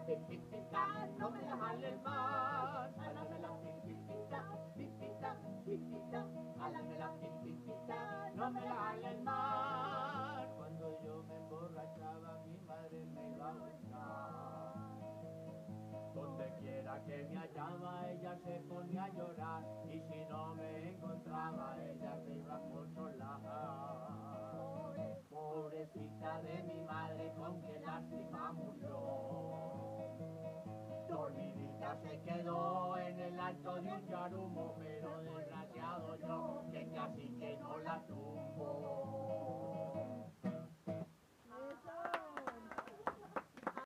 pipita, no me la jales más. Jálame la pipita, pipita, pipita, jálame la pipita, no me la jales más. Cuando yo me emborrachaba, mi madre me iba a buscar. Donde quiera que me hallaba, ella se ponía a llorar, y si no me encontraba, ella me iba a consolar. Pobrecita de mi madre, con qué lástima murió. Dormidita se quedó en el alto de un yarumo, pero desgraciado yo, que casi que no la tumbo.